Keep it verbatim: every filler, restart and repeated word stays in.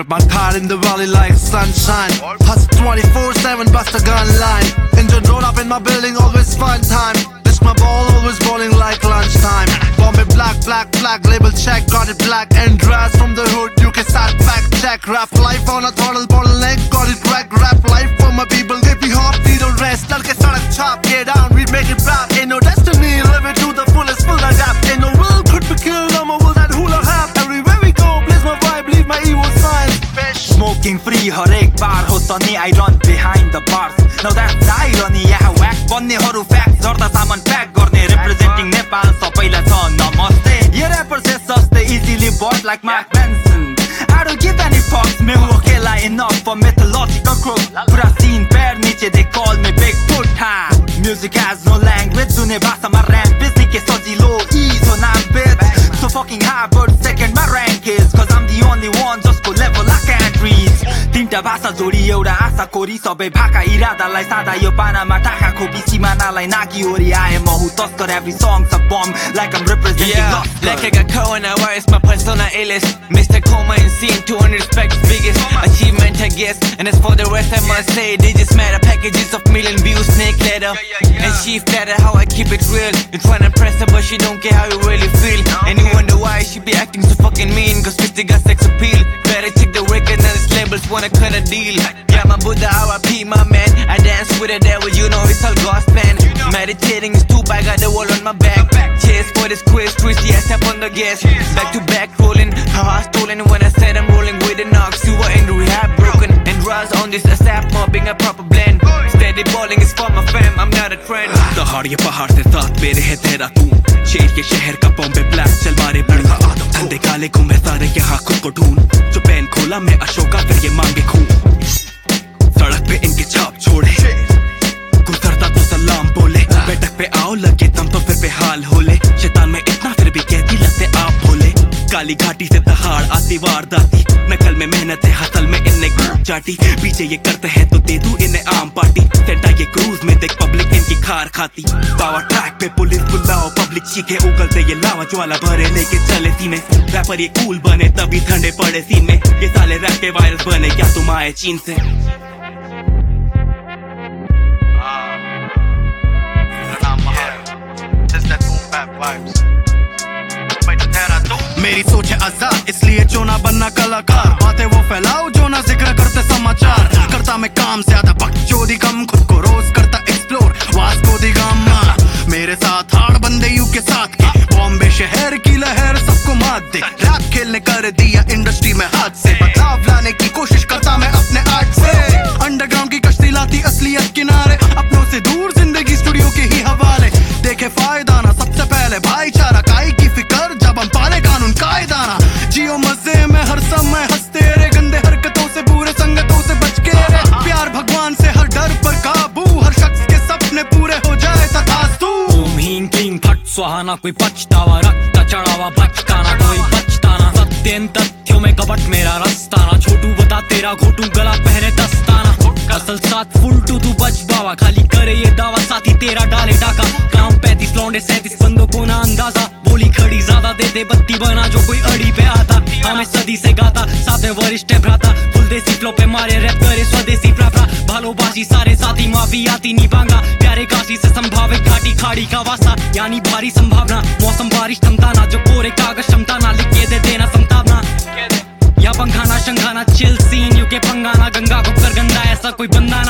my car in the valley like sunshine. Hustle twenty-four seven, bust a gun line. Engine roll up in my building, always fun time. This my ball, always balling like lunchtime. Bombay black, black, black, label check, got it black. And dress from the hood, you can start fact check. Rap life on a throttle, bottleneck, got it crack. Rap life for my people, hip hop, need a rest. Ladke sadak chop, get down, we make it rap. Ain't no destiny, live it to the fullest, full adapt. Ain't no will could be killed, I'm a will that hula hap. Everywhere we go, blaze my vibe, leave my evil signs. Smoking free har ek bar होता नि I run behind the bars. Now that's the irony, यहाँ whack बन्नेहरु facts गर्दा सामान pack गर्ने. Representing Nepal सबैलाई छ नमस्ते. ये rappers है सस्ते, easily bought like Mark Benson. I don't give any fucks, मैं हूँ अकेला enough for mythological crook. पूरा scene पैर नीचे, they call me Bigfoot. हाँ, music has no language, सुने भाषामा rap बेच्ने के सजिलो easy नाम bitch. So fucking high but second my rank is, cause I'm the only one जसको level I can't reach. तीनटा भाषा जोडी एउटा आशा कोरी, सबै भाका इरादालाई सादा यो पानामा टाका खोपी सिमानालाई नाकी ओरी आए म हूँ तस्कर. Every song's a bomb like I'm representing yeah, like I got coronavirus, my persona A-list. Mister Coma in scene, two hundred respect biggest achievement I guess. And as for the rest I must say, they just matter. Packages of million views, snake letter. And she flatter how I keep it real. You tryna impress her but she don't care how you really feel. And you wonder why she be acting so fucking mean, cause fifty got sex appeal. Better check the record and its labels wanna cut a deal. Yeah, my Buddha, R I P, my man. I dance with the devil, you know it's all God's plan. Meditating is too bad, got the wall on my back. Cheers for this quiz, twisty, I step on the gas. Back to back rolling, her heart stolen. When I said I'm rolling with the knocks, you were in rehab, broken. And drugs on this ASAP, mobbing a proper blend. Steady balling is for my fam, I'm not a trend. पहाड़ ये पहाड़ से साथ मेरे है तेरा तू. शेर के शहर का बॉम्बे ब्लैक चल मारे बड़का आदम. धंधे काले घूमे सारे यहाँ खुद को ढूंढ. जो पेन खोला मैं अशोका फिर ये मांगे खून. सड़क पे इनके छाप छोड़े, गुजरता तो सलाम बोले. बैठक पे आओ लगे दम तो फिर बेहाल होले. शैतान में इतना फिर भी कहती लगते आप भोले. काली घाटी से दहाड़ आती वारदाती. नकल में मेहनत है, हसल में इनने घूम चाटी. पीछे ये करते हैं तो दे दूं इन्हें आम पार्टी. सेंटा ये क्रूज में देख पब्लिक इनकी खार खाती. पावर ट्रैक पे पुलिस बुलाओ, पब्लिक चीखे उगलते ये लावा ज्वाला भरे लेके चले सीने. रैपर ये कूल बने तभी ठंडे पड़े सीन में. ये साले रैप के वायरस बने क्या तुम आए चीन से. मेरी सोच है आजाद, इसलिए जो ना बनना कलाकार. बातें वो फैलाओ जो ना जिक्र करते समाचार. करता मैं काम ज्यादा, बकचोदी कम. खुद को रोज करता एक्सप्लोर, वास्को दी गामा. मेरे साथ हाड़ बंदे यू के साथ के. बॉम्बे शहर की लहर सबको मात दे. रैप खेलने कर दिया इंडस्ट्री में हाथ से. बदलाव लाने की कोशिश करता मैं अपने आर्ट से. अंडरग्राउंड की कश्ती लाती असलियत किनारे. अपनों से दूर जिंदगी स्टूडियो के ही हवाले. देखे फायदा ना सबसे पहले भाईचारा. काई की फिकर जब हम पाले कानून कायदाना. जियो मजे में हर समय हंसते रे. गंदे हरकतों से बुरे संगतों से बच के रे. प्यार भगवान से हर डर पर काबू. हर शख्स के सपने पूरे हो जाए तथास्तु. ओम हीं क्लीं फट स्वाहा, ना कोई पछतावा. रक्त चढ़ावा बचकाना कोई बचताना. सत्यन तथ्यों में कपट मेरा रस्ताना. छोटू बता तेरा घोटू गला पहने दस्ताना. असल साथ फुल टू तू बच बावा. खाली करे ये दावा साथी तेरा डाले डाका. काम पैंतीस लौंडे सैंतीस बंदों को ना अंदाजा. बोली खड़ी ज्यादा दे दे बत्ती बना जो कोई अड़ी पे आता. हमें सदी से गाता साथ में वरिष्ठ भ्राता. फुल देसी फ्लो पे मारे रैप करे स्वदेशी प्राप्रा. भालोबाजी सारे साथी माफी आती नहीं बांगा. प्यारे काशी से संभावित घाटी खाड़ी का वास्ता. यानी भारी संभावना मौसम बारिश थमता ना. जो कोरे कागज क्षमता ना लिख के दे देना संतावना. या पंखाना शंखाना चिल सीन यू के पंगाना. गंगा को कर गंदा ऐसा कोई बंदा ना.